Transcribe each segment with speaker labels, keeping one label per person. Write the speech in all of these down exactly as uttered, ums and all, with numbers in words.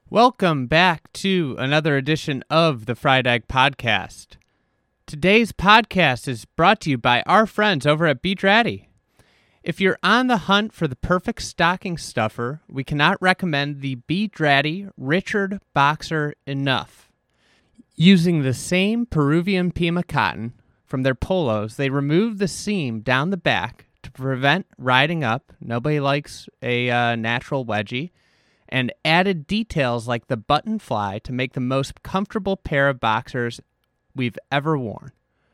Speaker 1: Welcome back to another edition of the Fried Egg Podcast. Today's podcast is brought to you by our friends over at Beach Ratty. If you're on the hunt for the perfect stocking stuffer, we cannot recommend the Beach Ratty Richard Boxer enough. Using the same Peruvian Pima cotton from their polos, they remove the seam down the back to prevent riding up. Nobody likes a uh, natural wedgie. And added details like the button fly to make the most comfortable pair of boxers we've ever worn.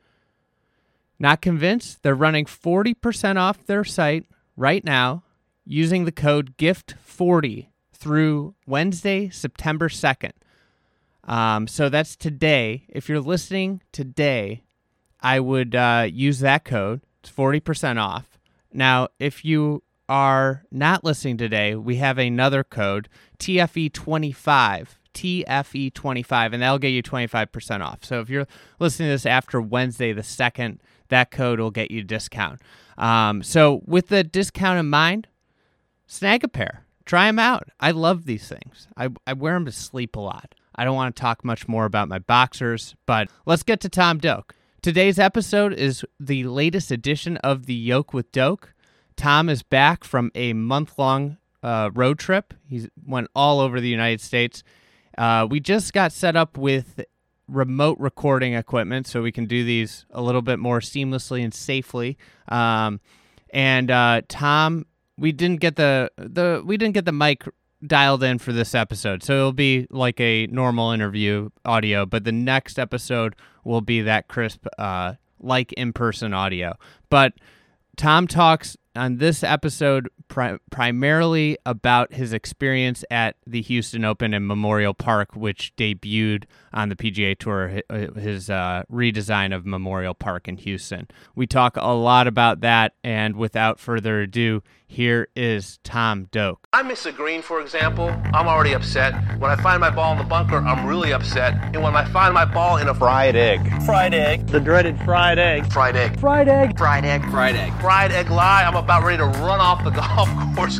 Speaker 1: Not convinced? They're running forty percent off their site right now using the code gift forty through Wednesday, September second. Um, so that's today. If you're listening today, I would uh, use that code. It's forty percent off. Now, if you are not listening today, we have another code, T F E twenty-five, T F E twenty-five, and that'll get you twenty-five percent off. So if you're listening to this after Wednesday the second, that code will get you a discount. Um, so with the discount in mind, snag a pair. Try them out. I love these things. I, I wear them to sleep a lot. I don't want to talk much more about my boxers, but let's get to Tom Doak. Today's episode is the latest edition of the Yoke with Doak. Tom is back from a month-long uh, road trip. He went all over the United States. Uh, we just got set up with remote recording equipment, so we can do these a little bit more seamlessly and safely. Um, and uh, Tom, we didn't get the the we didn't get the mic dialed in for this episode, so it'll be like a normal interview audio. But the next episode will be that crisp, uh, like in-person audio. But Tom talks on this episode pri- primarily about his experience at the Houston Open and Memorial Park, which debuted on the P G A Tour, his uh, redesign of Memorial Park in Houston. We talk a lot about that, and without further ado, here is Tom Doak.
Speaker 2: I miss a green, for example, I'm already upset. When I find my ball in the bunker, I'm really upset. And when I find my ball in a
Speaker 3: fried egg.
Speaker 4: Fried egg.
Speaker 3: The dreaded fried egg.
Speaker 2: Fried egg.
Speaker 4: Fried egg.
Speaker 5: Fried egg.
Speaker 4: Fried egg.
Speaker 2: Fried egg lie, I'm about ready to run off the golf course.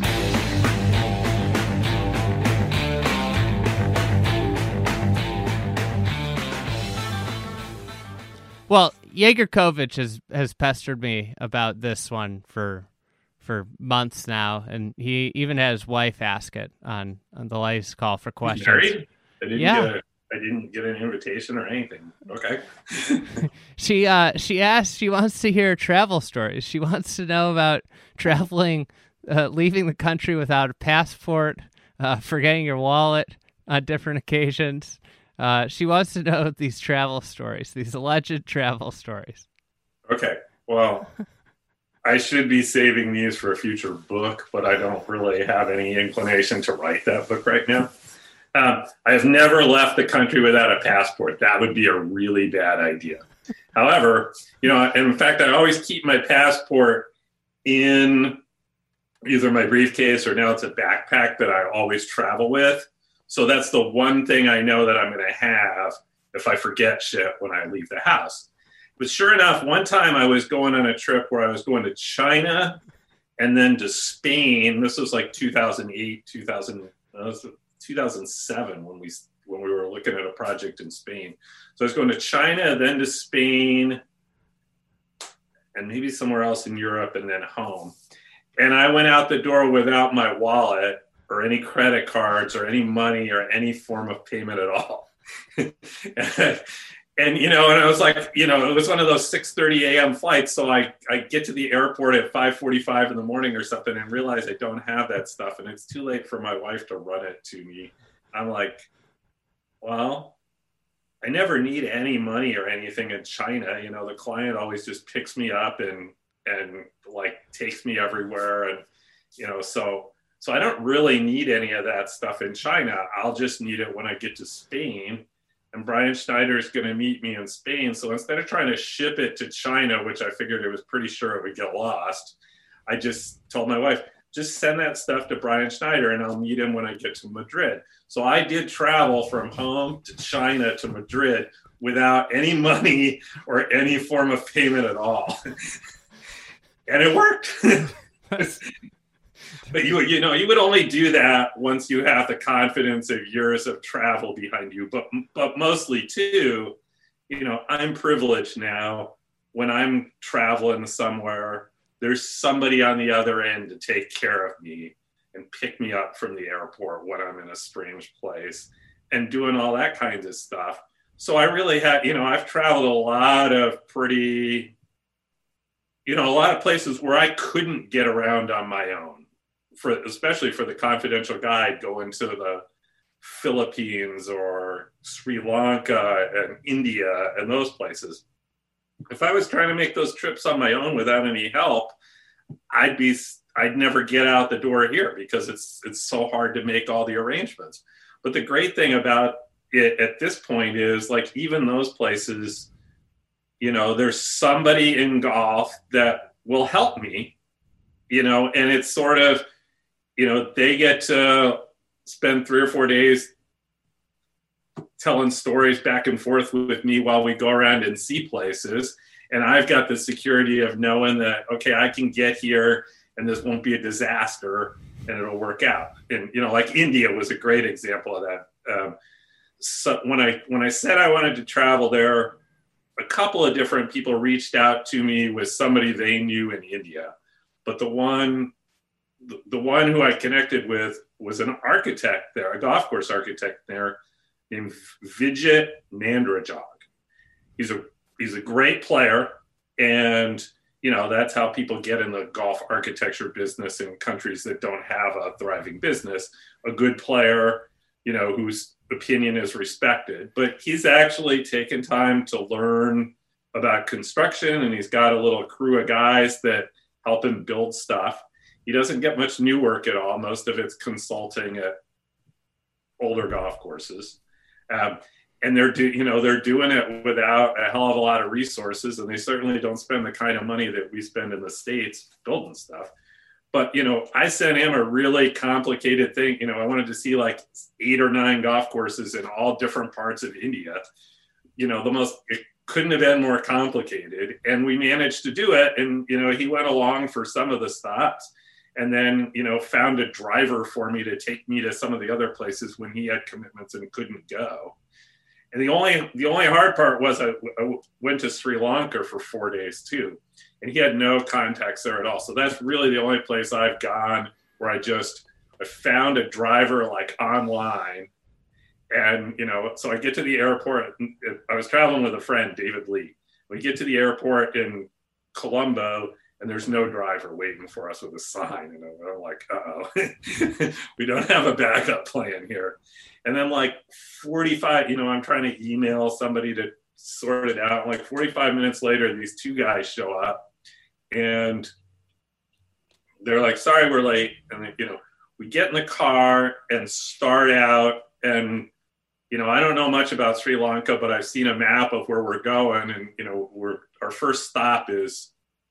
Speaker 1: Well, Jagerkovich has, has pestered me about this one for for months now, and he even had his wife ask it on, on the latest call for questions.
Speaker 6: Married? I didn't
Speaker 1: yeah.
Speaker 6: get a, I didn't get an invitation or anything. Okay.
Speaker 1: she uh she asked, she wants to hear travel stories. She wants to know about traveling, uh, leaving the country without a passport, uh, forgetting your wallet on different occasions. Uh, she wants to know these travel stories, these alleged travel stories.
Speaker 6: Okay. Well, I should be saving these for a future book, but I don't really have any inclination to write that book right now. Um, I have never left the country without a passport. That would be a really bad idea. However, you know, and in fact, I always keep my passport in either my briefcase or now it's a backpack that I always travel with. So that's the one thing I know that I'm going to have if I forget shit when I leave the house. But sure enough, one time I was going on a trip where I was going to China and then to Spain. This was like two thousand eight, two thousand, uh, two thousand seven when we when we were looking at a project in Spain. So I was going to China, then to Spain, and maybe somewhere else in Europe, and then home. And I went out the door without my wallet or any credit cards or any money or any form of payment at all. and, and, you know, and I was like, you know, it was one of those six thirty a.m. flights. So I, I get to the airport at five forty-five in the morning or something and realize I don't have that stuff. And it's too late for my wife to run it to me. I'm like, well, I never need any money or anything in China. You know, the client always just picks me up and, and like takes me everywhere. And, you know, so, so I don't really need any of that stuff in China. I'll just need it when I get to Spain. And Brian Schneider is going to meet me in Spain. So instead of trying to ship it to China, which I figured it was pretty sure it would get lost, I just told my wife, just send that stuff to Brian Schneider and I'll meet him when I get to Madrid. So I did travel from home to China to Madrid without any money or any form of payment at all. And it worked. But you you know you would only do that once you have the confidence of years of travel behind you. But but mostly too, you know, I'm privileged now. When I'm traveling somewhere, there's somebody on the other end to take care of me and pick me up from the airport when I'm in a strange place and doing all that kinds of stuff. So I really had, you know, I've traveled a lot of pretty, you know, a lot of places where I couldn't get around on my own, for especially for the confidential guide going to the Philippines or Sri Lanka and India and those places. If I was trying to make those trips on my own without any help, I'd be, I'd never get out the door here because it's, it's so hard to make all the arrangements. But the great thing about it at this point is, like, even those places, you know, there's somebody in golf that will help me, you know, and it's sort of, you know, they get to spend three or four days telling stories back and forth with me while we go around and see places. And I've got the security of knowing that, okay, I can get here and this won't be a disaster and it'll work out. And, you know, like India was a great example of that. Um, so when I, when I said I wanted to travel there, a couple of different people reached out to me with somebody they knew in India. But the one, the one who I connected with was an architect there, a golf course architect there named Vijay Nandrajog. He's a, he's a great player. And, you know, that's how people get in the golf architecture business in countries that don't have a thriving business, a good player, you know, whose opinion is respected. But he's actually taken time to learn about construction, and he's got a little crew of guys that help him build stuff. He doesn't get much new work at all. Most of it's consulting at older golf courses. Um, and they're do, you know, they're doing it without a hell of a lot of resources, and they certainly don't spend the kind of money that we spend in the States building stuff. But, you know, I sent him a really complicated thing. You know, I wanted to see like eight or nine golf courses in all different parts of India. You know, the most, it couldn't have been more complicated. And we managed to do it. And, you know, he went along for some of the stops and then, you know, found a driver for me to take me to some of the other places when he had commitments and couldn't go. And the only the only hard part was I, I went to Sri Lanka for four days too, and he had no contacts there at all. So that's really the only place I've gone where I just I found a driver like online, and you know, so I get to the airport. I was traveling with a friend, David Lee. We get to the airport in Colombo, and there's no driver waiting for us with a sign. And I'm like, uh-oh, we don't have a backup plan here. And then like forty-five, you know, I'm trying to email somebody to sort it out. Like forty-five minutes later, these two guys show up and they're like, sorry, we're late. And, they, you know, we get in the car and start out. And, you know, I don't know much about Sri Lanka, but I've seen a map of where we're going. And, you know, we're, our first stop is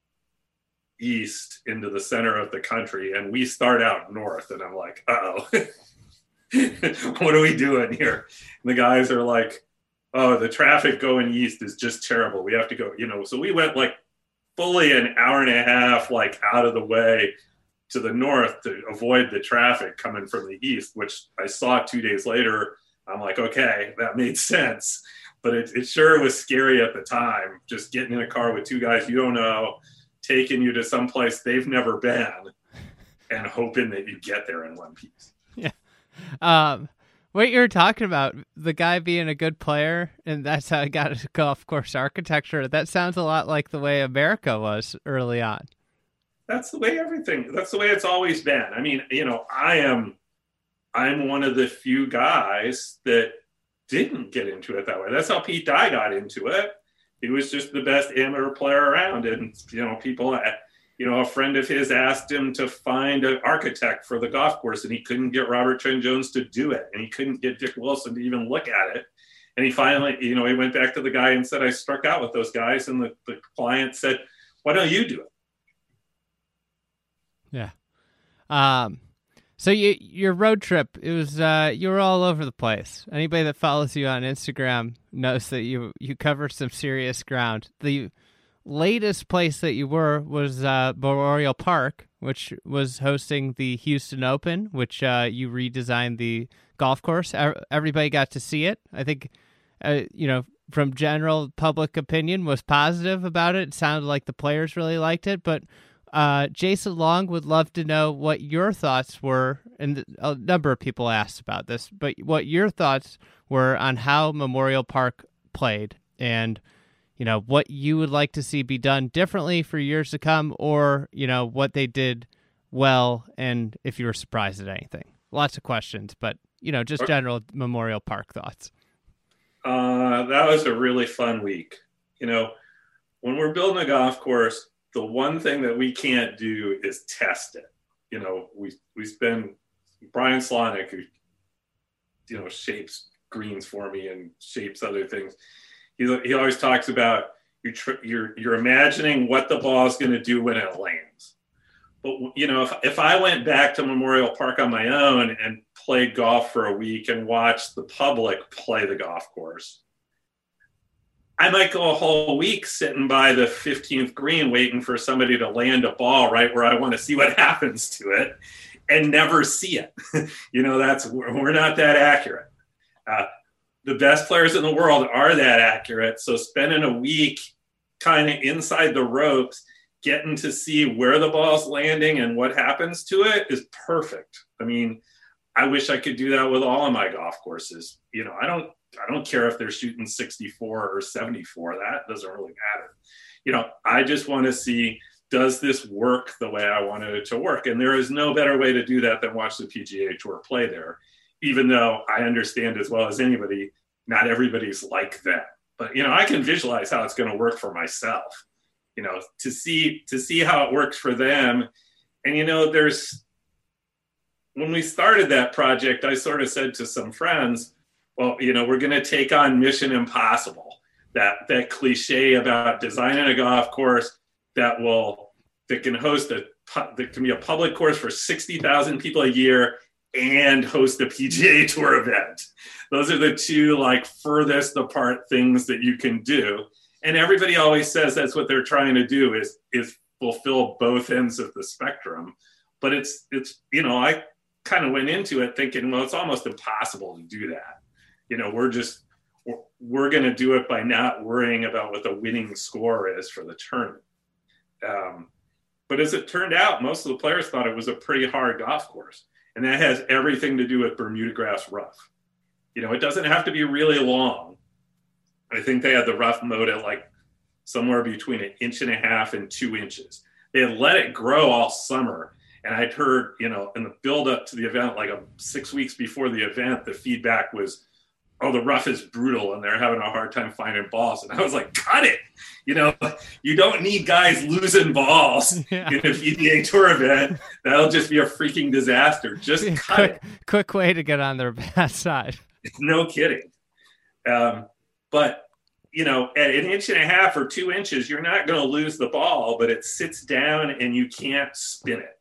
Speaker 6: east into the center of the country. And we start out north. And I'm like, uh-oh. What are we doing here? And the guys are like, oh, the traffic going east is just terrible. We have to go, you know, so we went like fully an hour and a half, like out of the way to the north to avoid the traffic coming from the east, which I saw two days later. I'm like, okay, that made sense. But it, it sure was scary at the time, just getting in a car with two guys you don't know, taking you to some place they've never been and hoping that you get there in one piece.
Speaker 1: Yeah. Um, what you're talking about, the guy being a good player, and that's how he got into golf course architecture, that sounds a lot like the way America was early on.
Speaker 6: That's the way everything, that's the way it's always been. I mean, you know, I am, I'm one of the few guys that didn't get into it that way. That's how Pete Dye got into it. He was just the best amateur player around. And, you know, people, you know, a friend of his asked him to find an architect for the golf course, and he couldn't get Robert Trent Jones to do it. And he couldn't get Dick Wilson to even look at it. And he finally, you know, he went back to the guy and said, I struck out with those guys. And the, the client said, why don't you do it?
Speaker 1: Yeah. Um, so you, your road trip, it was, uh, you were all over the place. Anybody that follows you on Instagram knows that you, you covered some serious ground. The latest place that you were was uh, Memorial Park, which was hosting the Houston Open, which uh, you redesigned the golf course. Everybody got to see it. I think, uh, you know, from general public opinion was positive about it. It sounded like the players really liked it. But uh, Jason Long would love to know what your thoughts were, and a number of people asked about this, but what your thoughts were on how Memorial Park played, and you know, what you would like to see be done differently for years to come, or, you know, what they did well, and if you were surprised at anything. Lots of questions, but, you know, just general Memorial Park thoughts.
Speaker 6: Uh, that was a really fun week. You know, when we're building a golf course, the one thing that we can't do is test it. You know, we, we spend, Brian Slonick, who, you know, shapes greens for me and shapes other things, He, he always talks about you're, tr- you're, you're imagining what the ball is going to do when it lands. But, you know, if, if I went back to Memorial Park on my own and played golf for a week and watched the public play the golf course, I might go a whole week sitting by the fifteenth green waiting for somebody to land a ball right where I want to see what happens to it and never see it. You know, that's, we're not that accurate. Uh, The best players in the world are that accurate. So spending a week kind of inside the ropes, getting to see where the ball's landing and what happens to it is perfect. I mean, I wish I could do that with all of my golf courses. You know, I don't, I don't care if they're shooting sixty-four or seventy-four. That doesn't really matter. You know, I just want to see, does this work the way I wanted it to work? And there is no better way to do that than watch the P G A Tour play there. Even though I understand as well as anybody, not everybody's like that. But, you know, I can visualize how it's going to work for myself, you know, to see, to see how it works for them. And, you know, there's, when we started that project, I sort of said to some friends, well, you know, we're going to take on Mission Impossible, that, that cliche about designing a golf course that will, that can host a, that can be a public course for sixty thousand people a year and host a P G A Tour event. Those are the two like furthest apart things that you can do. And everybody always says that's what they're trying to do is, is fulfill both ends of the spectrum. But it's, it's, you know, I kind of went into it thinking, well, it's almost impossible to do that. You know, we're just, we're, we're going to do it by not worrying about what the winning score is for the tournament. Um, but as it turned out, most of the players thought it was a pretty hard golf course. And that has everything to do with Bermuda grass rough. You know, it doesn't have to be really long. I think they had the rough mode at like somewhere between an inch and a half and two inches. They had let it grow all summer. And I'd heard, you know, in the build up to the event, like a, six weeks before the event, the feedback was, oh, the rough is brutal and they're having a hard time finding balls. And I was like, cut it. You know, you don't need guys losing balls yeah. in a P G A Tour event. That'll just be a freaking disaster. Just cut
Speaker 1: quick,
Speaker 6: it.
Speaker 1: Quick way to get on their bad side.
Speaker 6: No kidding. Um, but, you know, at an inch and a half or two inches, you're not going to lose the ball, but it sits down and you can't spin it.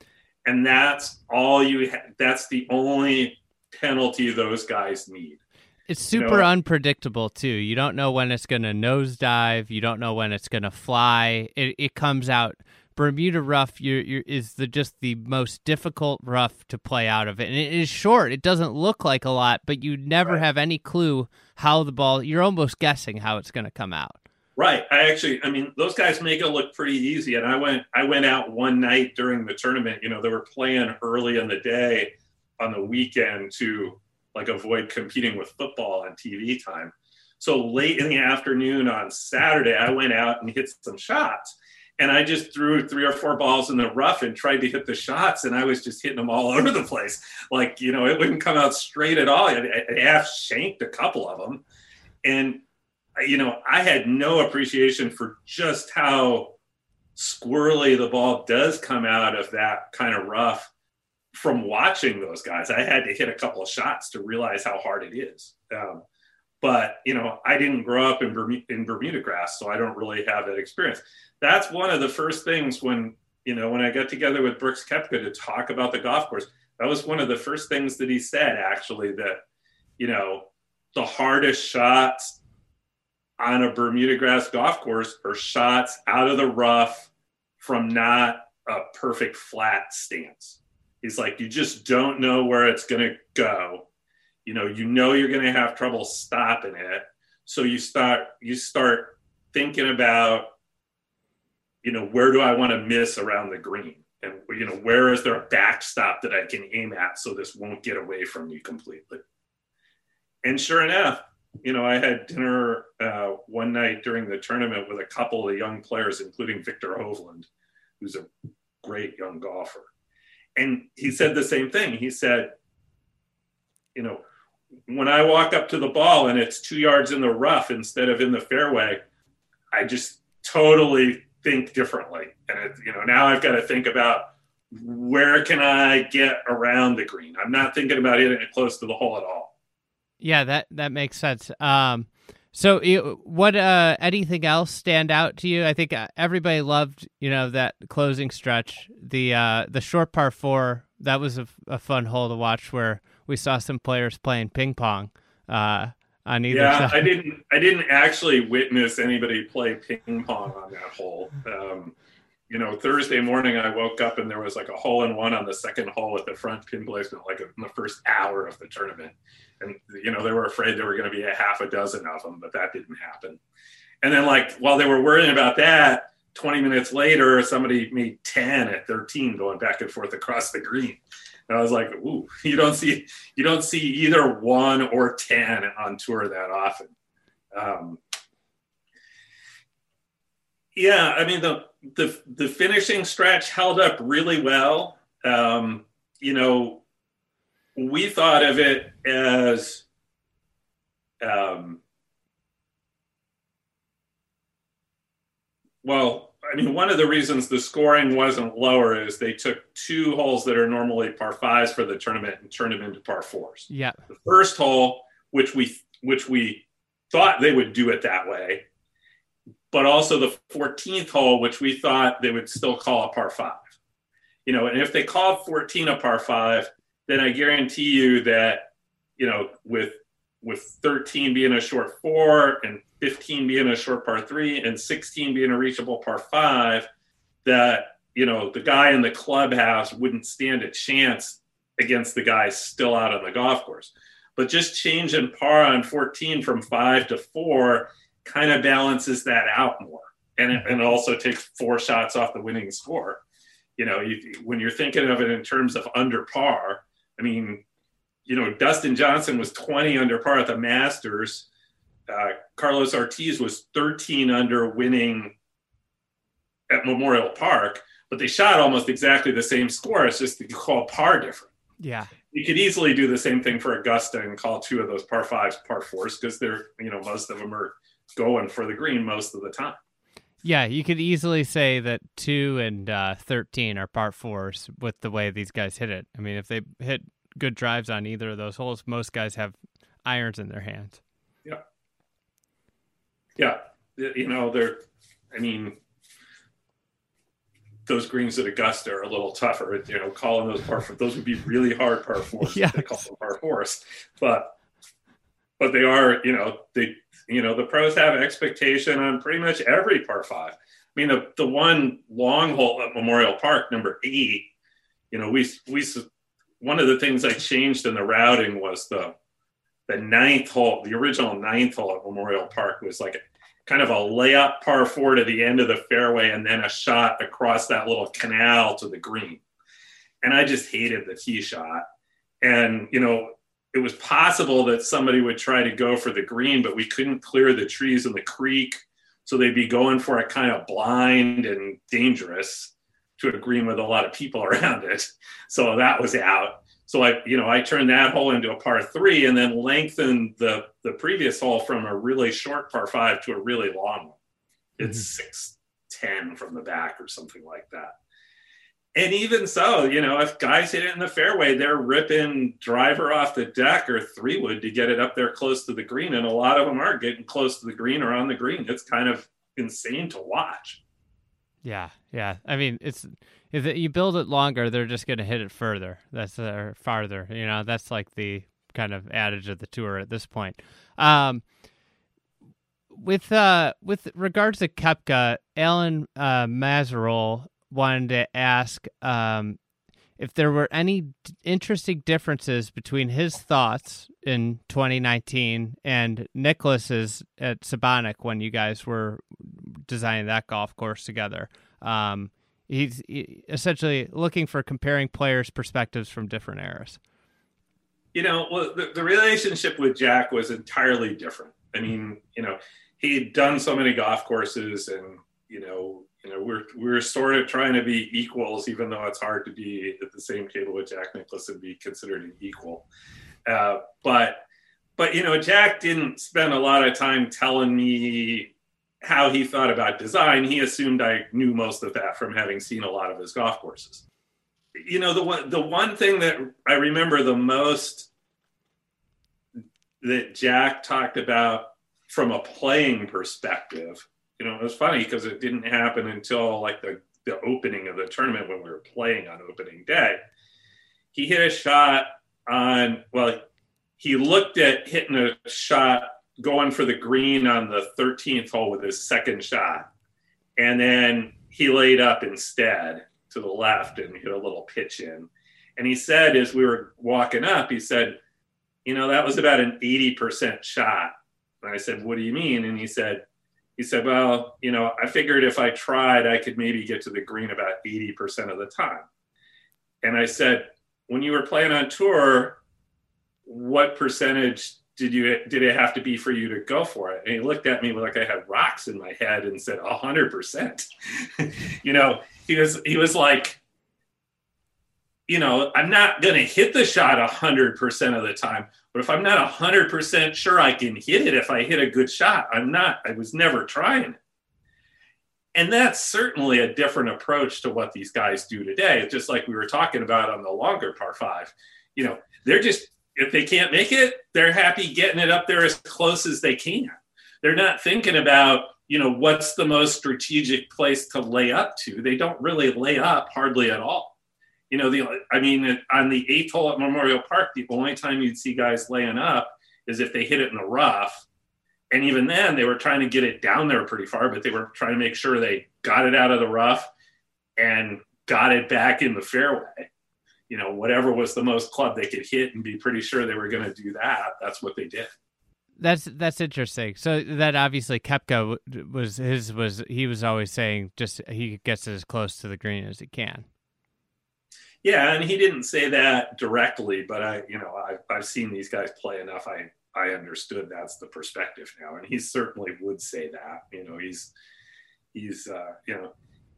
Speaker 6: And that's all you ha- that's the only penalty those guys need.
Speaker 1: It's super you know, unpredictable too. You don't know when it's going to nosedive. You don't know when it's going to fly. It it comes out. Bermuda rough you're, you're, is the just the most difficult rough to play out of it. And it is short. It doesn't look like a lot, but you never right. have any clue how the ball, you're almost guessing how it's going to come out.
Speaker 6: Right. I actually, I mean, those guys make it look pretty easy. And I went, I went out one night during the tournament, you know, they were playing early in the day on the weekend to like avoid competing with football on T V time. So late in the afternoon on Saturday, I went out and hit some shots. And I just threw three or four balls in the rough and tried to hit the shots. And I was just hitting them all over the place. Like, you know, it wouldn't come out straight at all. I, I half shanked a couple of them. And, you know, I had no appreciation for just how squirrely the ball does come out of that kind of rough from watching those guys. I had to hit a couple of shots to realize how hard it is. Um, but, you know, I didn't grow up in Bermuda, in Bermuda grass, so I don't really have that experience. That's one of the first things when, you know, when I got together with Brooks Koepka to talk about the golf course, that was one of the first things that he said, actually, that, you know, the hardest shots on a Bermuda grass golf course are shots out of the rough from not a perfect flat stance. He's like, you just don't know where it's going to go. You know, you know you're going to have trouble stopping it. So you start you start thinking about, you know, where do I want to miss around the green? And, you know, where is there a backstop that I can aim at so this won't get away from me completely? And sure enough, you know, I had dinner uh, one night during the tournament with a couple of young players, including Victor Hovland, who's a great young golfer. And he said the same thing. He said, you know, when I walk up to the ball and it's two yards in the rough instead of in the fairway, I just totally think differently. And, it, you know, now I've got to think about where can I get around the green? I'm not thinking about hitting it close to the hole at all.
Speaker 1: Yeah, that, that makes sense. Um, so you, what, uh, anything else stand out to you? I think everybody loved, you know, that closing stretch, the, uh, the short par four. That was a, a fun hole to watch where we saw some players playing ping pong, uh, on either
Speaker 6: yeah,
Speaker 1: side.
Speaker 6: I didn't, I didn't actually witness anybody play ping pong on that hole. Um, you know, Thursday morning I woke up and there was like a hole in one on the second hole at the front pin placement, like in the first hour of the tournament. And, you know, they were afraid there were going to be a half a dozen of them, but that didn't happen. And then, like, while they were worrying about that, twenty minutes later, somebody made ten at thirteen going back and forth across the green. And I was like, ooh, you don't see, you don't see either one or ten on tour that often. Um, yeah, I mean, the, the, the finishing stretch held up really well. Um, you know, we thought of it as, um, well, I mean, one of the reasons the scoring wasn't lower is they took two holes that are normally par fives for the tournament and turned them into par fours.
Speaker 1: Yeah.
Speaker 6: The first hole, which we which we thought they would do it that way, but also the fourteenth hole, which we thought they would still call a par five. You know, and if they called fourteen a par five, then I guarantee you that, you know, with with thirteen being a short four and fifteen being a short par three and sixteen being a reachable par five, that, you know, the guy in the clubhouse wouldn't stand a chance against the guy still out on the golf course. But just changing par on fourteen from five to four kind of balances that out more. And it, and it also takes four shots off the winning score. You know, you, when you're thinking of it in terms of under par, I mean, you know, Dustin Johnson was twenty under par at the Masters. Uh, Carlos Ortiz was thirteen under winning at Memorial Park, but they shot almost exactly the same score. It's just you call par different.
Speaker 1: Yeah.
Speaker 6: You could easily do the same thing for Augusta and call two of those par fives par fours because they're, you know, most of them are going for the green most of the time.
Speaker 1: Yeah, you could easily say that two and uh, thirteen are par fours with the way these guys hit it. I mean, if they hit good drives on either of those holes, most guys have irons in their hands.
Speaker 6: Yeah. Yeah. You know, they're, I mean, those greens at Augusta are a little tougher. You know, calling those par fours, those would be really hard par fours.
Speaker 1: Yes.
Speaker 6: They call them par fours, but but they are, you know, they, you know, the pros have expectation on pretty much every par five. I mean, the the one long hole at Memorial Park, number eight, you know, we we one of the things I changed in the routing was the the ninth hole. The original ninth hole at Memorial Park was like a kind of a layup par four to the end of the fairway and then a shot across that little canal to the green. And I just hated the tee shot. And, you know, it was possible that somebody would try to go for the green, but we couldn't clear the trees in the creek. So they'd be going for it kind of blind and dangerous to a green with a lot of people around it. So that was out. So I, you know, I turned that hole into a par three and then lengthened the, the previous hole from a really short par five to a really long one. It's mm-hmm. six ten from the back or something like that. And even so, you know, if guys hit it in the fairway, they're ripping driver off the deck or three wood to get it up there close to the green. And a lot of them are getting close to the green or on the green. It's kind of insane to watch.
Speaker 1: Yeah, yeah. I mean, it's if you build it longer, they're just going to hit it further. That's uh, farther. You know, that's like the kind of adage of the tour at this point. Um, with uh, with regards to Koepka, Alan uh, Mazerol wanted to ask um, if there were any d- interesting differences between his thoughts in twenty nineteen and Nicklaus's at Sebonack when you guys were designing that golf course together. Um, he's he, essentially looking for comparing players' perspectives from different eras.
Speaker 6: You know, well, the, the relationship with Jack was entirely different. I mean, you know, he'd done so many golf courses, and you know, you know, we're we're sort of trying to be equals, even though it's hard to be at the same table with Jack Nicklaus and be considered an equal. Uh, but but you know, Jack didn't spend a lot of time telling me how he thought about design. He assumed I knew most of that from having seen a lot of his golf courses. You know, the one the one thing that I remember the most that Jack talked about from a playing perspective, you know, it was funny because it didn't happen until like the, the opening of the tournament when we were playing on opening day. He hit a shot on, well, he looked at hitting a shot going for the green on the thirteenth hole with his second shot. And then he laid up instead to the left and hit a little pitch in. And he said, as we were walking up, he said, you know, that was about an eighty percent shot. And I said, what do you mean? And he said, he said, well, you know, I figured if I tried, I could maybe get to the green about eighty percent of the time. And I said, when you were playing on tour, what percentage did you, did it have to be for you to go for it? And he looked at me like I had rocks in my head and said, a hundred percent. You know, he was, he was like, you know, I'm not going to hit the shot a hundred percent of the time, but if I'm not a hundred percent sure I can hit it, if I hit a good shot, I'm not, I was never trying it. And that's certainly a different approach to what these guys do today. It's just like we were talking about on the longer par five, you know, they're just, if they can't make it, they're happy getting it up there as close as they can. They're not thinking about, you know, what's the most strategic place to lay up to. They don't really lay up hardly at all. You know, the I mean, on the eighth hole at Memorial Park, the only time you'd see guys laying up is if they hit it in the rough. And even then, they were trying to get it down there pretty far, but they were trying to make sure they got it out of the rough and got it back in the fairway. You know, whatever was the most club they could hit and be pretty sure they were going to do that, that's what they did.
Speaker 1: That's that's interesting. So that obviously Koepka was his was he was always saying just he gets as close to the green as he can.
Speaker 6: Yeah, and he didn't say that directly, but I, you know, I've, I've seen these guys play enough. I, I understood that's the perspective now, and he certainly would say that. You know, he's, he's, uh, you know,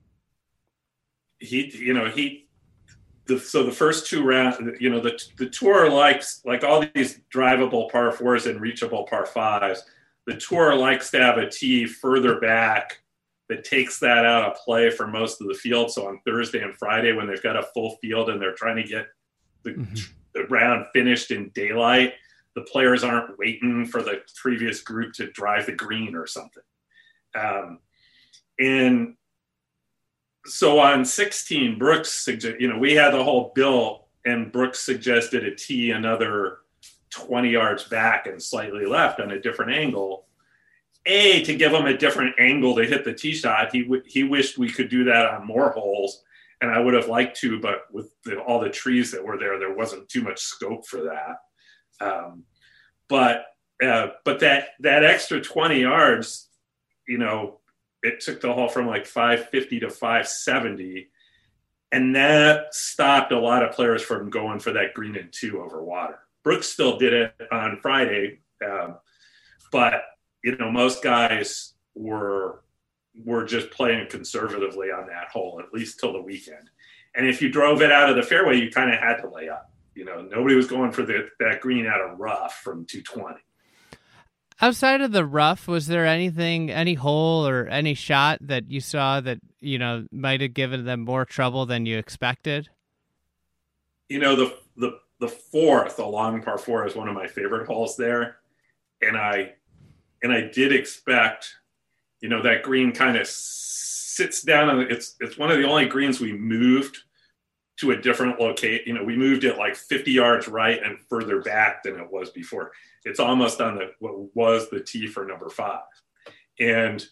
Speaker 6: he, you know, he, the so the first two rounds, you know, the the tour likes like all these drivable par fours and reachable par fives. The tour likes to have a tee further back that takes that out of play for most of the field. So on Thursday and Friday, when they've got a full field and they're trying to get the, mm-hmm. the round finished in daylight, the players aren't waiting for the previous group to drive the green or something. Um, and so on sixteen, Brooks suggested, you know, we had the whole bill and Brooks suggested a tee another twenty yards back and slightly left on a different angle. A, to give him a different angle to hit the tee shot. He w- he wished we could do that on more holes, and I would have liked to, but with the, all the trees that were there, there wasn't too much scope for that. Um, but uh, but that that extra twenty yards, you know, it took the hole from like five fifty to five seventy, and that stopped a lot of players from going for that green and two over water. Brooks still did it on Friday, um, but you know, most guys were were just playing conservatively on that hole, at least till the weekend. And if you drove it out of the fairway, you kind of had to lay up. You know, nobody was going for the, that green out of rough from two twenty.
Speaker 1: Outside of the rough, was there anything, any hole or any shot that you saw that, you know, might have given them more trouble than you expected?
Speaker 6: You know, the the the fourth, the long par four, is one of my favorite holes there. And I And I did expect, you know, that green kind of sits down, and it's it's one of the only greens we moved to a different location. You know, we moved it like fifty yards right and further back than it was before. It's almost on the what was the tee for number five, and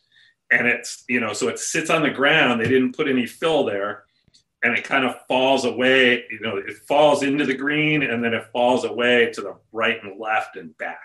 Speaker 6: and it's, you know, so it sits on the ground. They didn't put any fill there, and it kind of falls away. You know, it falls into the green, and then it falls away to the right and left and back.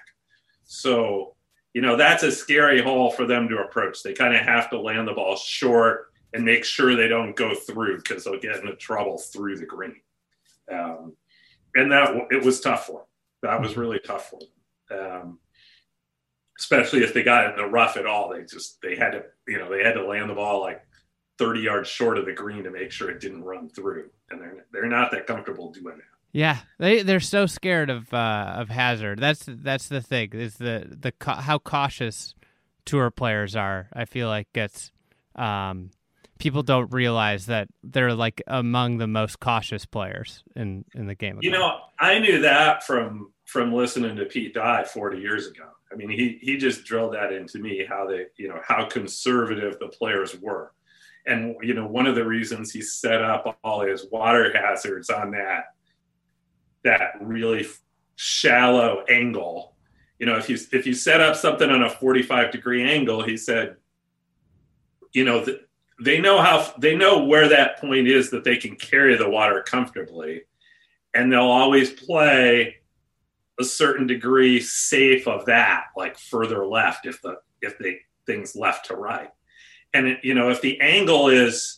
Speaker 6: So, you know, that's a scary hole for them to approach. They kind of have to land the ball short and make sure they don't go through, because they'll get into trouble through the green. Um, and that it was tough for them. That was really tough for them. Um, especially if they got in the rough at all. They just, they had to, you know, they had to land the ball like thirty yards short of the green to make sure it didn't run through. And they're, they're not that comfortable doing that.
Speaker 1: Yeah, they they're so scared of uh, of hazard. That's that's the thing. Is the the how cautious tour players are. I feel like gets um, people don't realize that they're like among the most cautious players in, in the game.
Speaker 6: You know, I knew that from from listening to Pete Dye forty years ago. I mean, he he just drilled that into me, how they, you know, how conservative the players were. And, you know, one of the reasons he set up all his water hazards on that that really shallow angle, you know, if you if you set up something on a forty-five degree angle, he said, you know, th- they know how they know where that point is that they can carry the water comfortably, and they'll always play a certain degree safe of that, like further left if the if they things left to right. And it, you know, if the angle is,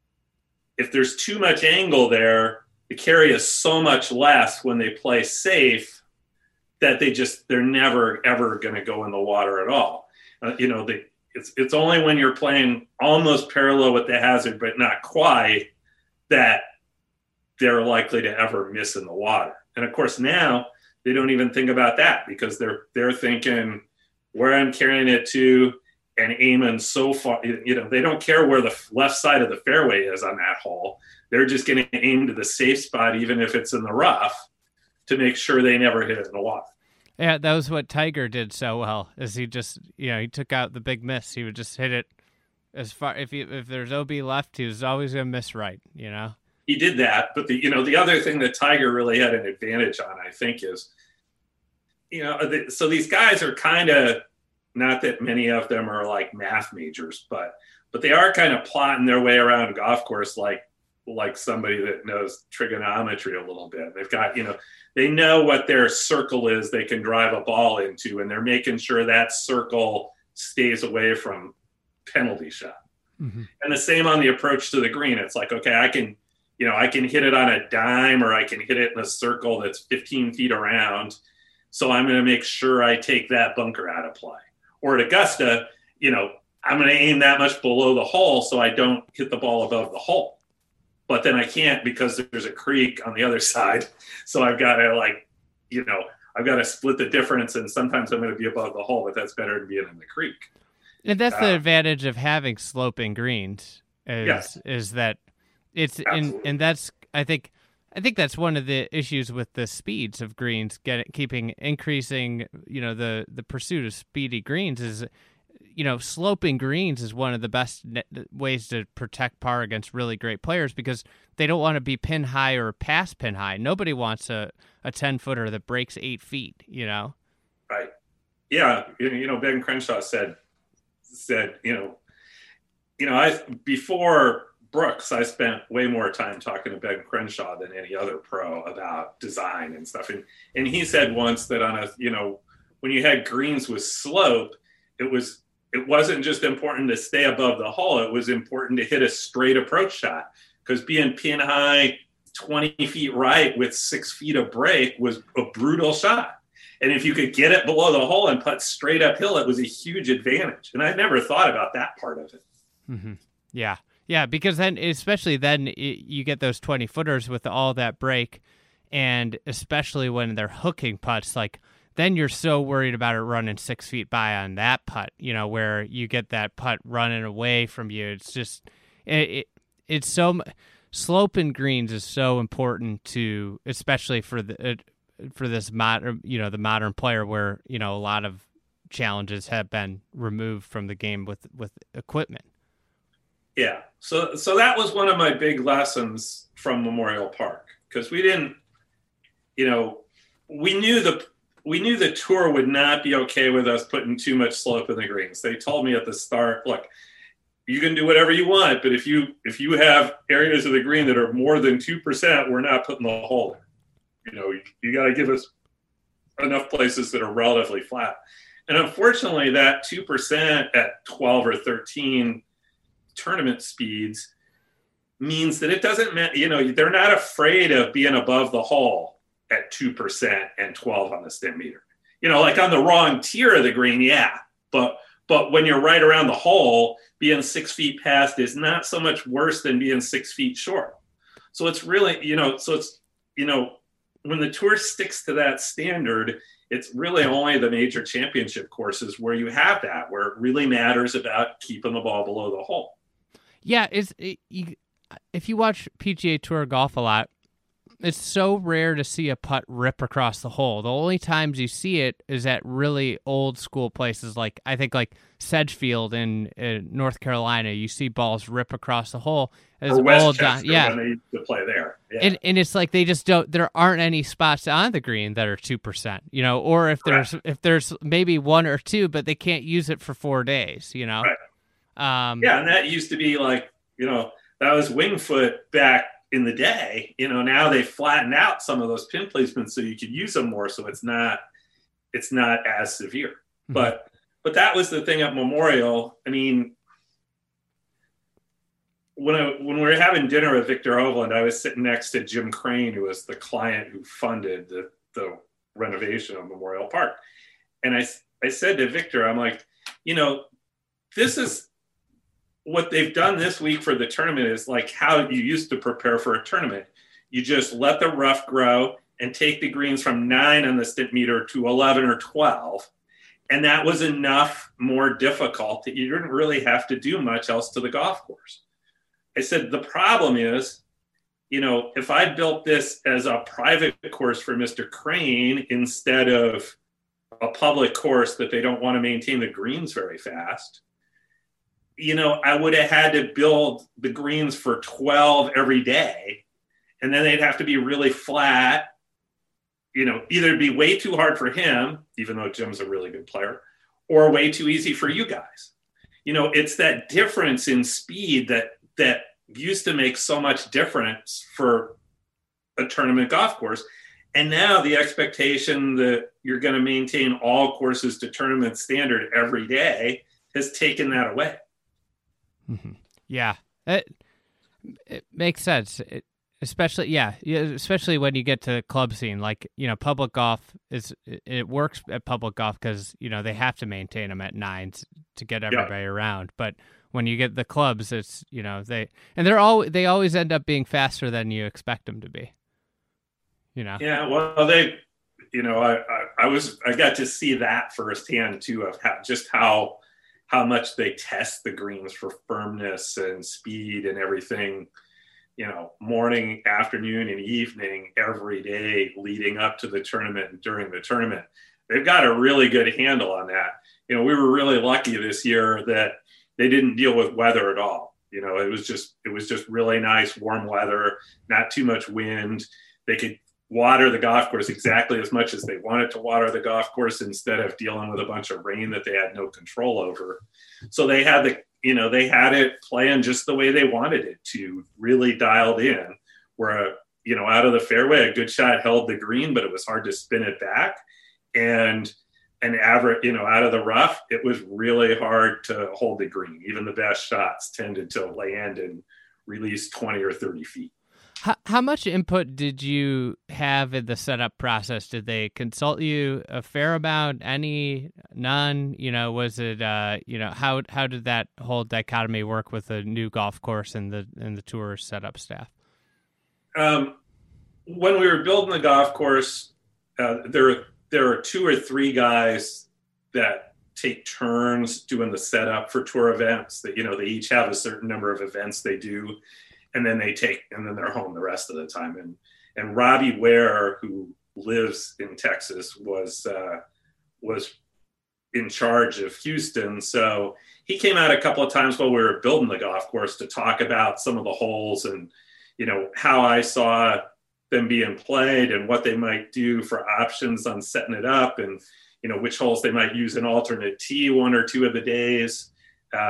Speaker 6: if there's too much angle there, the carry is so much less when they play safe that they just, they're never, ever going to go in the water at all. Uh, you know, the, it's it's only when you're playing almost parallel with the hazard, but not quite, that they're likely to ever miss in the water. And of course, now they don't even think about that, because they're they're thinking where I'm carrying it to and aiming so far. You know, they don't care where the left side of the fairway is on that hole. They're just going to aim to the safe spot, even if it's in the rough, to make sure they never hit it in the water.
Speaker 1: Yeah, that was what Tiger did so well. Is he just, you know, he took out the big miss. He would just hit it as far. If he, if there's O B left, he was always going to miss right. You know,
Speaker 6: he did that. But the you know the other thing that Tiger really had an advantage on, I think, is, you know, the, so these guys are kind of, not that many of them are like math majors, but but they are kind of plotting their way around a golf course like like somebody that knows trigonometry a little bit. They've got, you know, they know what their circle is they can drive a ball into, and they're making sure that circle stays away from penalty shot. Mm-hmm. And the same on the approach to the green. It's like, okay, I can, you know, I can hit it on a dime, or I can hit it in a circle that's fifteen feet around. So I'm going to make sure I take that bunker out of play. Or at Augusta, you know, I'm going to aim that much below the hole so I don't hit the ball above the hole. But then I can't, because there's a creek on the other side. So I've got to, like, you know, I've got to split the difference, and sometimes I'm going to be above the hole, but that's better than being in the creek.
Speaker 1: And that's uh, the advantage of having sloping greens is
Speaker 6: yes.
Speaker 1: is that it's in, and that's I think I think that's one of the issues with the speeds of greens, getting keeping increasing, you know, the the pursuit of speedy greens is, you know, sloping greens is one of the best ne- ways to protect par against really great players, because they don't want to be pin high or past pin high. Nobody wants a, a ten footer that breaks eight feet, you know?
Speaker 6: Right. Yeah. You know, Ben Crenshaw said, said, you know, you know, I, before Brooks, I spent way more time talking to Ben Crenshaw than any other pro about design and stuff. And, and he said once that on a, you know, when you had greens with slope, it was, it wasn't just important to stay above the hole. It was important to hit a straight approach shot, because being pin high twenty feet right with six feet of break was a brutal shot. And if you could get it below the hole and putt straight uphill, it was a huge advantage. And I never thought about that part of it.
Speaker 1: Mm-hmm. Yeah. Yeah. Because then, especially then it, you get those twenty footers with all that break. And especially when they're hooking putts, like, then you're so worried about it running six feet by on that putt, you know, where you get that putt running away from you. It's just, it, it it's so, slope and greens is so important to, especially for the, it, for this modern, you know, the modern player, where, you know, a lot of challenges have been removed from the game with, with equipment.
Speaker 6: Yeah. So, so that was one of my big lessons from Memorial Park, because we didn't, you know, we knew the, we knew the tour would not be okay with us putting too much slope in the greens. They told me at the start, look, you can do whatever you want, but if you if you have areas of the green that are more than two percent, we're not putting the hole in. You know, you, you got to give us enough places that are relatively flat. And unfortunately, that two percent at twelve or thirteen tournament speeds means that it doesn't matter. You know, they're not afraid of being above the hole at two percent and twelve on the Stimpmeter. You know, like on the wrong tier of the green, yeah. But but when you're right around the hole, being six feet past is not so much worse than being six feet short. So it's really, you know, so it's, you know, when the tour sticks to that standard, it's really only the major championship courses where you have that, where it really matters about keeping the ball below the hole.
Speaker 1: Yeah, it's it, you, if you watch P G A Tour golf a lot, it's so rare to see a putt rip across the hole. The only times you see it is at really old school places, like I think like Sedgefield in, in North Carolina. You see balls rip across the hole. As
Speaker 6: or
Speaker 1: old,
Speaker 6: Westchester
Speaker 1: yeah,
Speaker 6: when they used to play there. Yeah.
Speaker 1: And, and it's like they just don't. There aren't any spots on the green that are two percent. You know, or if there's
Speaker 6: right.
Speaker 1: if there's maybe one or two, but they can't use it for four days. You know.
Speaker 6: Right.
Speaker 1: Um,
Speaker 6: yeah, and that used to be like, you know, that was Winged Foot back in the day. You know, now they flattened out some of those pin placements so you could use them more, so it's not it's not as severe. Mm-hmm. But but that was the thing at Memorial. I mean, when I, when we were having dinner with Victor Hovland, I was sitting next to Jim Crane, who was the client who funded the, the renovation of Memorial Park. And I, I said to Victor, I'm like, you know, this is what they've done this week for the tournament is like how you used to prepare for a tournament. You just let the rough grow and take the greens from nine on the Stimpmeter to eleven or twelve. And that was enough more difficult that you didn't really have to do much else to the golf course. I said, the problem is, you know, if I built this as a private course for Mister Crane instead of a public course that they don't want to maintain the greens very fast, you know, I would have had to build the greens for twelve every day. And then they'd have to be really flat. You know, either it'd be way too hard for him, even though Jim's a really good player, or way too easy for you guys. You know, it's that difference in speed that that used to make so much difference for a tournament golf course. And now the expectation that you're going to maintain all courses to tournament standard every day has taken that away.
Speaker 1: Mm-hmm. Yeah, it, it makes sense. It, especially, yeah, especially when you get to the club scene, like, you know, public golf is, it works at public golf because, you know, they have to maintain them at nines to get everybody yeah. around. But when you get the clubs, it's, you know, they, and they're all, they always end up being faster than you expect them to be, you know?
Speaker 6: Yeah. Well, they, you know, I, I, I was, I got to see that firsthand too, of how, just how, how much they test the greens for firmness and speed and everything, you know, morning, afternoon, and evening, every day leading up to the tournament and during the tournament. They've got a really good handle on that. You know, we were really lucky this year that they didn't deal with weather at all. You know, it was just, it was just really nice, warm weather, not too much wind. They could water the golf course exactly as much as they wanted to water the golf course instead of dealing with a bunch of rain that they had no control over. So they had the, you know, they had it playing just the way they wanted it to, really dialed in, where, you know, out of the fairway, a good shot held the green, but it was hard to spin it back. And an average, you know, out of the rough, it was really hard to hold the green. Even the best shots tended to land and release twenty or thirty feet.
Speaker 1: How, how much input did you have in the setup process? Did they consult you a fair amount? Any? None? You know, was it? Uh, you know, how how did that whole dichotomy work with the new golf course and the and the tour setup staff?
Speaker 6: Um, when we were building the golf course, uh, there there are two or three guys that take turns doing the setup for tour events. That, you know, they each have a certain number of events they do. And then they take, and then they're home the rest of the time. And and Robbie Ware, who lives in Texas, was uh, was in charge of Houston. So he came out a couple of times while we were building the golf course to talk about some of the holes and, you know, how I saw them being played and what they might do for options on setting it up, and, you know, which holes they might use an alternate tee one or two of the days. Uh,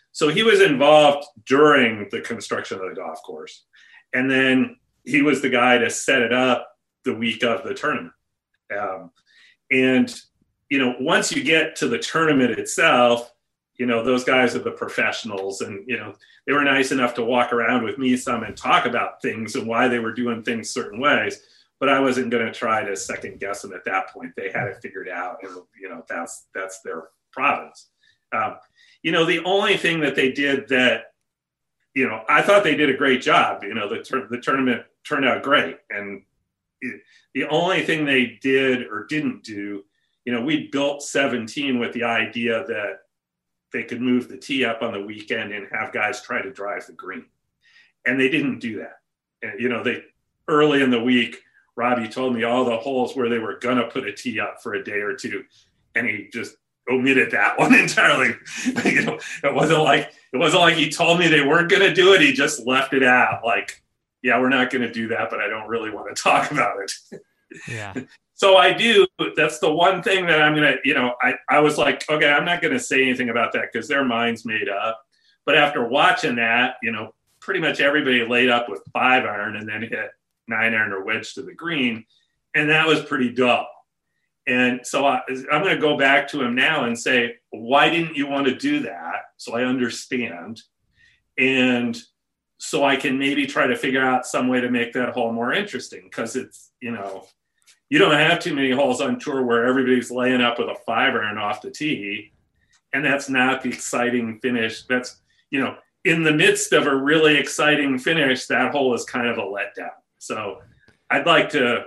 Speaker 6: so he was involved during the construction of the golf course. And then he was the guy to set it up the week of the tournament. Um, and, you know, once you get to the tournament itself, you know, those guys are the professionals, and, you know, they were nice enough to walk around with me some and talk about things and why they were doing things certain ways. But I wasn't going to try to second guess them at that point. They had it figured out, and, you know, that's, that's their province. Um, you know, the only thing that they did that, you know, I thought they did a great job. You know, the, tur- the tournament turned out great. And it, the only thing they did or didn't do, you know, we built seventeen with the idea that they could move the tee up on the weekend and have guys try to drive the green. And they didn't do that. And, you know, they early in the week, Robbie told me all the holes where they were going to put a tee up for a day or two. And he just omitted that one entirely. You know, it wasn't like, it wasn't like he told me they weren't going to do it. He just left it out. Like, yeah, we're not going to do that, but I don't really want to talk about it.
Speaker 1: Yeah.
Speaker 6: So I do, that's the one thing that I'm going to, you know, I, I was like, okay, I'm not going to say anything about that because their mind's made up. But after watching that, you know, pretty much everybody laid up with five iron and then hit nine iron or wedge to the green. And that was pretty dull. And so I, I'm going to go back to him now and say, why didn't you want to do that? So I understand. And so I can maybe try to figure out some way to make that hole more interesting, because it's, you know, you don't have too many holes on tour where everybody's laying up with a five iron off the tee. And that's not the exciting finish. That's, you know, in the midst of a really exciting finish, that hole is kind of a letdown. So I'd like to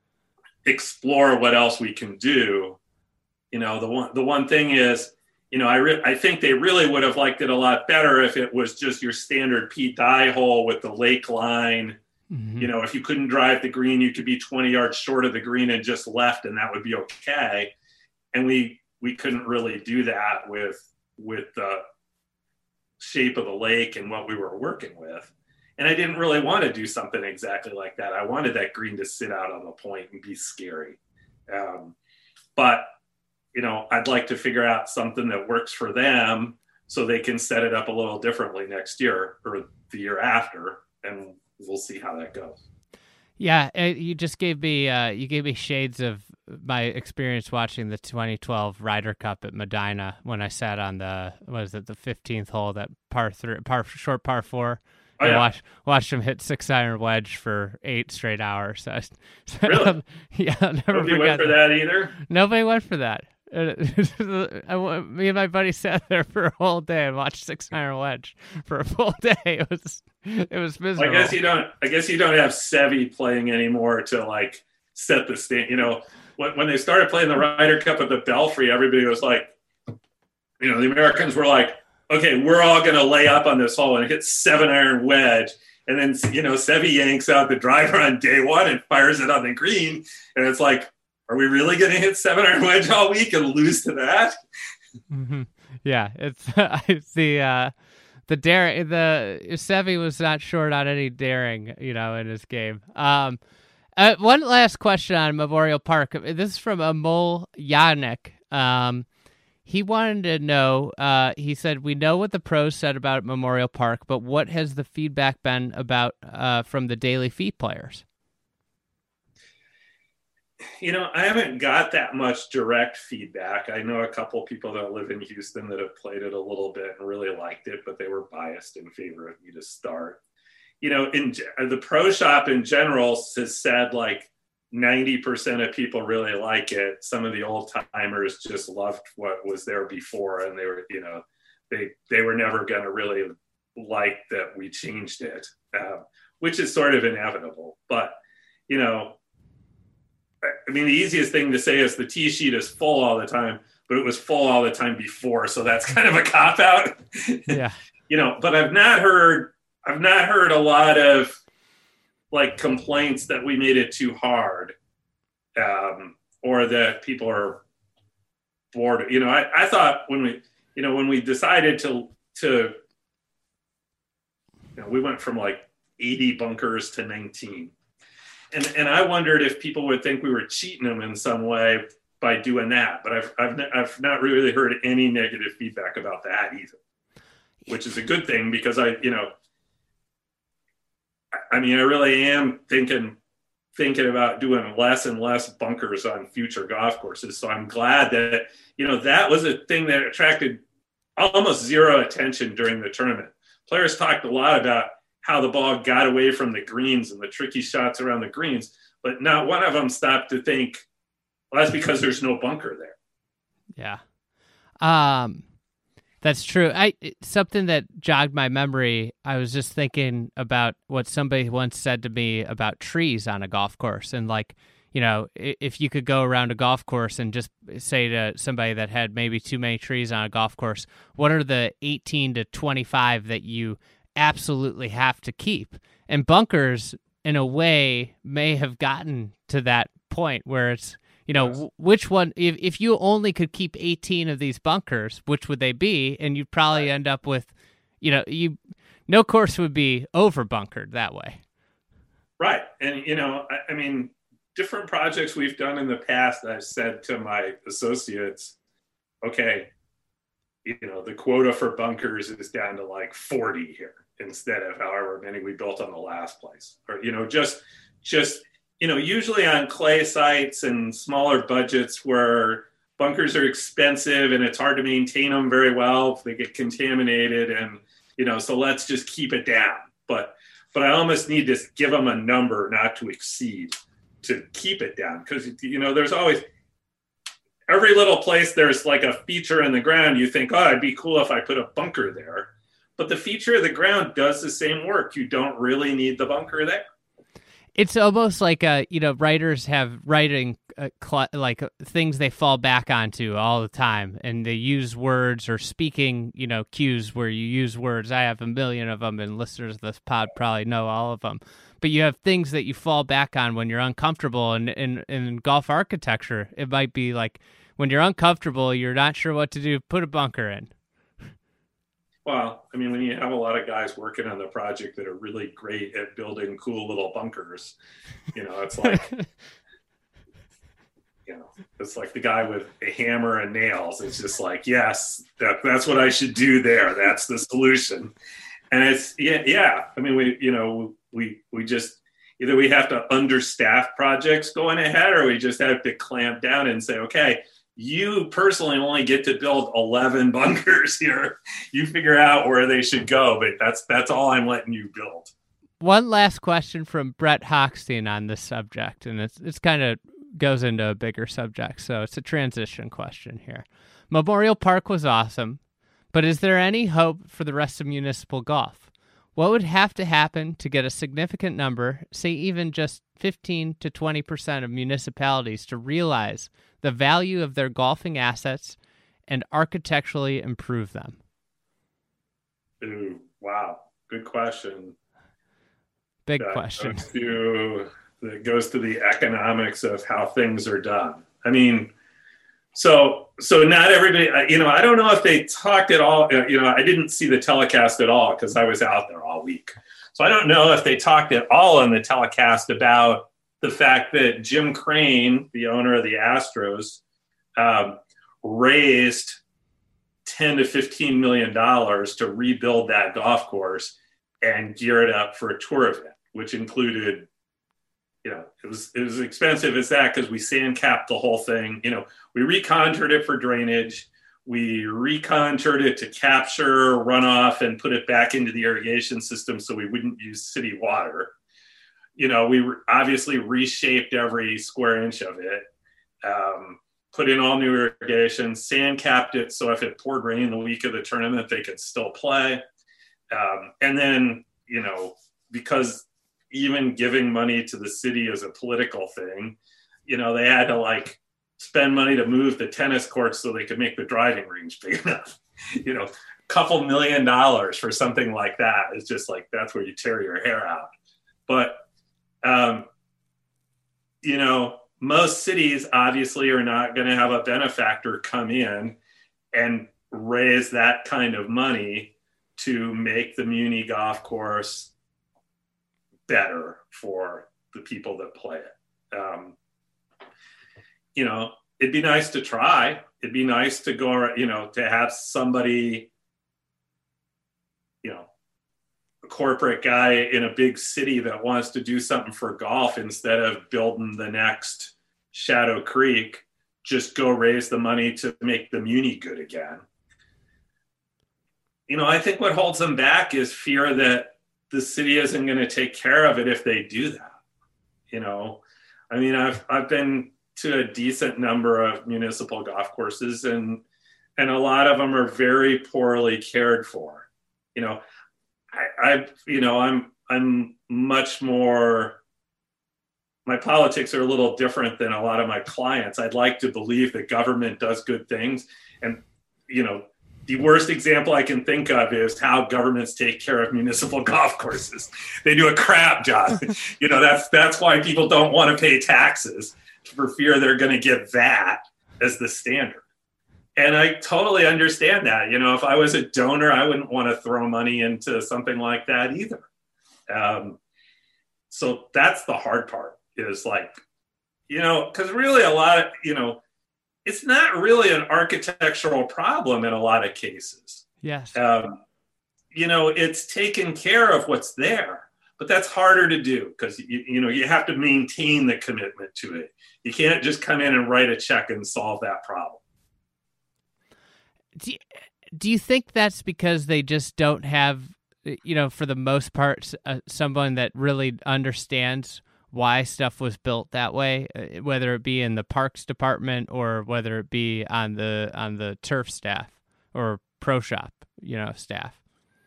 Speaker 6: explore what else we can do. You know, the one, the one thing is, you know, I re- I think they really would have liked it a lot better if it was just your standard Pete Dye hole with the lake line. Mm-hmm. You know, if you couldn't drive the green, you could be twenty yards short of the green and just left, and that would be okay. And we we couldn't really do that with with the shape of the lake and what we were working with. And I didn't really want to do something exactly like that. I wanted that green to sit out on the point and be scary. Um, but, you know, I'd like to figure out something that works for them so they can set it up a little differently next year or the year after, and we'll see how that goes.
Speaker 1: Yeah, you just gave me uh, you gave me shades of my experience watching the twenty twelve Ryder Cup at Medina when I sat on the what is it the fifteenth hole, that par three, par short par four.
Speaker 6: Oh, yeah.
Speaker 1: I watched watched him hit six iron wedge for eight straight hours. So, so
Speaker 6: really?
Speaker 1: Yeah, I'll never
Speaker 6: Nobody
Speaker 1: forget
Speaker 6: went for that. that either.
Speaker 1: Nobody went for that. I, me and my buddy sat there for a whole day and watched six iron wedge for a full day. It was it was miserable.
Speaker 6: I guess you don't. I guess you don't have Seve playing anymore to like set the stand. You know, when when they started playing the Ryder Cup at the Belfry, everybody was like, you know, the Americans were like, okay, we're all going to lay up on this hole and hit seven iron wedge. And then, you know, Seve yanks out the driver on day one and fires it on the green. And it's like, are we really going to hit seven iron wedge all week and lose to that?
Speaker 1: Mm-hmm. Yeah, it's it's the uh, the dare. The Seve was not short on any daring, you know, in his game. Um, uh, one last question on Memorial Park. This is from Amol Yannick. Um, he wanted to know. Uh, he said, "We know what the pros said about Memorial Park, but what has the feedback been about uh, from the daily fee players?"
Speaker 6: You know, I haven't got that much direct feedback. I know a couple people that live in Houston that have played it a little bit and really liked it, but they were biased in favor of me to start. You know, in the pro shop in general has said like ninety percent of people really like it. Some of the old timers just loved what was there before, and they were, you know, they they were never going to really like that we changed it, uh, which is sort of inevitable. But, you know, I mean, the easiest thing to say is the tee sheet is full all the time, but it was full all the time before. So that's kind of a cop out.
Speaker 1: Yeah.
Speaker 6: You know, but I've not heard, I've not heard a lot of like complaints that we made it too hard, um, or that people are bored. You know, I, I thought when we, you know, when we decided to, to, you know, we went from like eighty bunkers to nineteen. And and I wondered if people would think we were cheating them in some way by doing that. But I've I've I've not really heard any negative feedback about that either. which is a good thing because I, you know, I mean, I really am thinking thinking about doing less and less bunkers on future golf courses. So I'm glad that, you know, that was a thing that attracted almost zero attention during the tournament. Players talked a lot about how the ball got away from the greens and the tricky shots around the greens, but not one of them stopped to think, well, that's because there's no bunker there.
Speaker 1: Yeah. Um, that's true. I something that jogged my memory. I was just thinking about what somebody once said to me about trees on a golf course, and like, you know, if you could go around a golf course and just say to somebody that had maybe too many trees on a golf course, what are the eighteen to twenty-five that you absolutely have to keep? And bunkers, in a way, may have gotten to that point where it's, you know, yes. which one, if, if you only could keep eighteen of these bunkers, which would they be? And you'd probably right. end up with, you know, you no course would be over bunkered that way.
Speaker 6: Right. And, you know, I, I mean, different projects we've done in the past, I've said to my associates, okay, you know, the quota for bunkers is down to like forty here instead of however many we built on the last place. Or, you know, just, just, you know, usually on clay sites and smaller budgets where bunkers are expensive and it's hard to maintain them very well if they get contaminated, and, you know, so let's just keep it down. But, but I almost need to give them a number not to exceed to keep it down. Because, you know, there's always, every little place there's like a feature in the ground. You think, oh, it'd be cool if I put a bunker there. But the feature of the ground does the same work. You don't really need the bunker there.
Speaker 1: It's almost like, uh, you know, writers have writing uh, cl- like uh, things they fall back onto all the time, and they use words or speaking, you know, cues where you use words. I have a million of them, and listeners of this pod probably know all of them. But you have things that you fall back on when you're uncomfortable. And in, in golf architecture, it might be like when you're uncomfortable, you're not sure what to do, put a bunker in.
Speaker 6: Well, I mean, when you have a lot of guys working on the project that are really great at building cool little bunkers, you know, it's like, you know, it's like the guy with a hammer and nails. It's just like, yes, that, that's what I should do there. That's the solution. And it's, yeah, yeah. I mean, we, you know, we, we just, either we have to understaff projects going ahead, or we just have to clamp down and say, okay, you personally only get to build eleven bunkers here. You figure out where they should go, but that's that's all I'm letting you build.
Speaker 1: One last question from Brett Hochstein on this subject, and it's it's kind of goes into a bigger subject, so it's a transition question here. Memorial Park was awesome, but is there any hope for the rest of municipal golf? What would have to happen to get a significant number, say even just fifteen to twenty percent of municipalities, to realize the value of their golfing assets and architecturally improve them?
Speaker 6: Ooh, wow. Good question.
Speaker 1: Big
Speaker 6: that
Speaker 1: question.
Speaker 6: Goes to, that goes to the economics of how things are done. I mean, so so not everybody, you know, I don't know if they talked at all. You know, I didn't see the telecast at all because I was out there all week. So I don't know if they talked at all on the telecast about the fact that Jim Crane, the owner of the Astros, um, raised ten to fifteen million dollars to rebuild that golf course and gear it up for a tour event, which included, you know, it was it was expensive as that because we sand capped the whole thing. You know, we recontoured it for drainage. We recontoured it to capture runoff and put it back into the irrigation system so we wouldn't use city water. You know, we obviously reshaped every square inch of it, um, put in all new irrigation, sand capped it so if it poured rain the week of the tournament, they could still play. Um, and then, you know, because even giving money to the city is a political thing, you know, they had to like spend money to move the tennis courts so they could make the driving range big enough. You know, a couple million dollars for something like that is just like, that's where you tear your hair out. But Um, you know, most cities obviously are not going to have a benefactor come in and raise that kind of money to make the Muni golf course better for the people that play it. Um, you know, it'd be nice to try. It'd be nice to go, you know, to have somebody corporate guy in a big city that wants to do something for golf instead of building the next Shadow Creek, just go raise the money to make the Muni good again. You know, I think what holds them back is fear that the city isn't going to take care of it if they do that. You know, I mean, I've I've been to a decent number of municipal golf courses, and and a lot of them are very poorly cared for. You know, I, I you know, I'm I'm much more. My politics are a little different than a lot of my clients. I'd like to believe that government does good things, and you know. The worst example I can think of is how governments take care of municipal golf courses. They do a crap job. You know, that's that's why people don't want to pay taxes, for fear they're going to get that as the standard. And I totally understand that. You know, if I was a donor, I wouldn't want to throw money into something like that either. Um, so that's the hard part, is like, you know, because really a lot of, you know, it's not really an architectural problem in a lot of cases.
Speaker 1: Yes.
Speaker 6: Um, you know, it's taking care of what's there, but that's harder to do because, you, you know, you have to maintain the commitment to it. You can't just come in and write a check and solve that problem.
Speaker 1: Do you, do you think that's because they just don't have, you know, for the most part, uh, someone that really understands why stuff was built that way, whether it be in the parks department or whether it be on the on the turf staff or pro shop, you know, staff?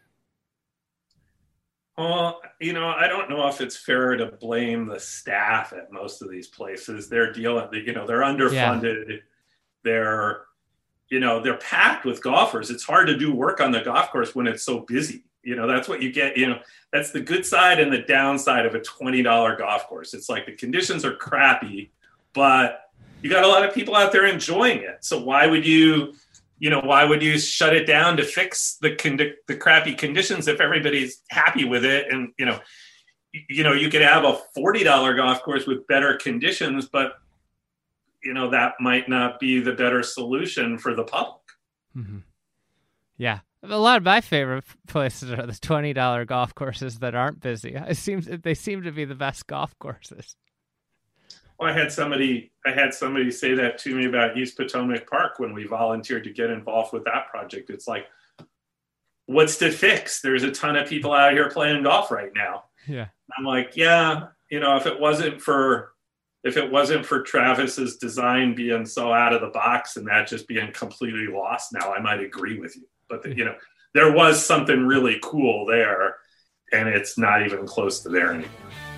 Speaker 6: Well, you know, I don't know if it's fair to blame the staff at most of these places. They're dealing, you know, they're underfunded. Yeah. They're, you know, they're packed with golfers. It's hard to do work on the golf course when it's so busy. You know, that's what you get, you know, that's the good side and the downside of a twenty dollars golf course. It's like the conditions are crappy, but you got a lot of people out there enjoying it. So why would you, you know, why would you shut it down to fix the condi- the crappy conditions if everybody's happy with it? And, you know, you know, you could have a forty dollars golf course with better conditions, but, you know, that might not be the better solution for the public.
Speaker 1: Mm-hmm. Yeah. A lot of my favorite places are the twenty dollars golf courses that aren't busy. It seems they seem to be the best golf courses.
Speaker 6: Well, I had somebody I had somebody say that to me about East Potomac Park when we volunteered to get involved with that project. It's like, what's to fix? There's a ton of people out here playing golf right now.
Speaker 1: Yeah.
Speaker 6: I'm like, yeah, you know, if it wasn't for if it wasn't for Travis's design being so out of the box and that just being completely lost now, I might agree with you. But, the, you know, there was something really cool there, and it's not even close to there anymore.